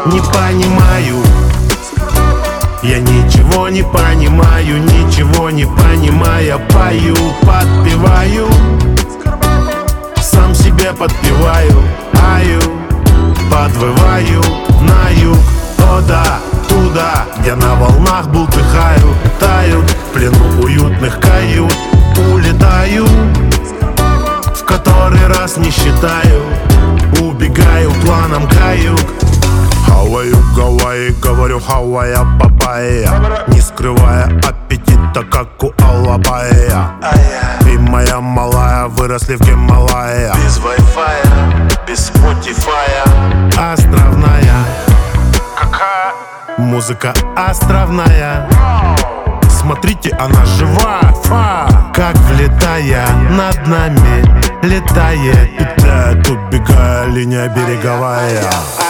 не понимаю. Я ничего не понимаю, ничего не понимая, пою, подпеваю, сам себе подпеваю, аю, подвываю на юг, о да, туда, где на волнах бултыхаю, тают в плену уютных кают, улетаю, в который раз не считаю, убегаю планом каюк. Хаваю Гавайи, говорю хавая папайя, не скрывая аппетита, как у Алабая. И моя малая выросли в Гималая. Без вай-фая, без спотифая. Островная. Какая? Музыка островная. Смотрите, она жива, как влетая над нами, летает, питает, убегая, линия береговая.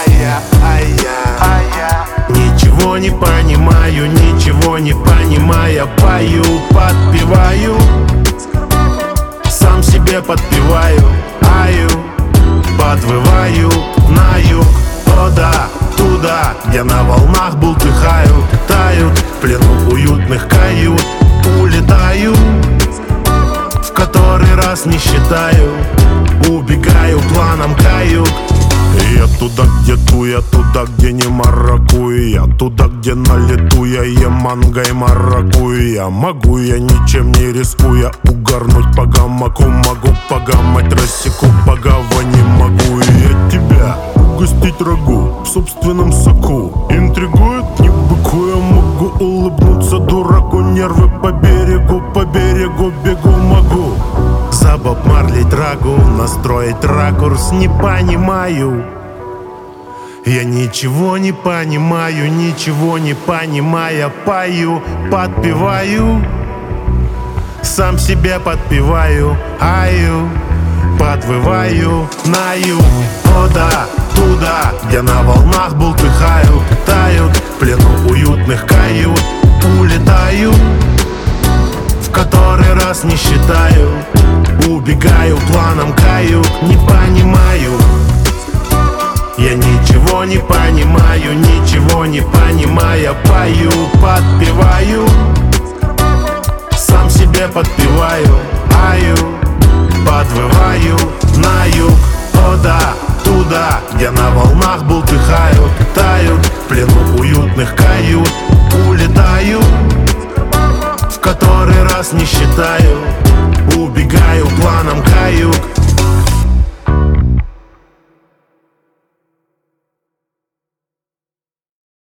Ничего не понимаю, ничего не понимая, пою, подпеваю, сам себе подпеваю, аю, подвываю на юг, о да, туда, где на волнах бултыхают, тают в плену уютных кают, улетаю, в который раз не считаю, убегаю планом каюк. Я туда, где туя, туда, где не маракуя, туда, где на лету я ем манго и маракуя. Могу я, ничем не рискуя, угорнуть по гамаку, могу погамать, рассеку по гавани, могу я тебя угостить рагу в собственном соку. Интригует, не быкуя, могу улыбнуться дураку, нервы по берегу бегу могу. За Боб Марли драгу настроить ракурс не понимаю. Я ничего не понимаю, ничего не понимая, пою, подпеваю, сам себе подпеваю, аю, подвываю на юг, о да, туда, где на волнах бултыхают, тают в плену уютных кают, улетаю, в который раз не считаю, убегаю планом каюк, не понимаю. Я ничего не понимаю, ничего не понимая, пою, подпеваю, сам себе подпеваю, аю, подвываю на юг, о да, туда, где на волнах бултыхают, тают в плену уютных кают, улетаю, в который раз не считаю,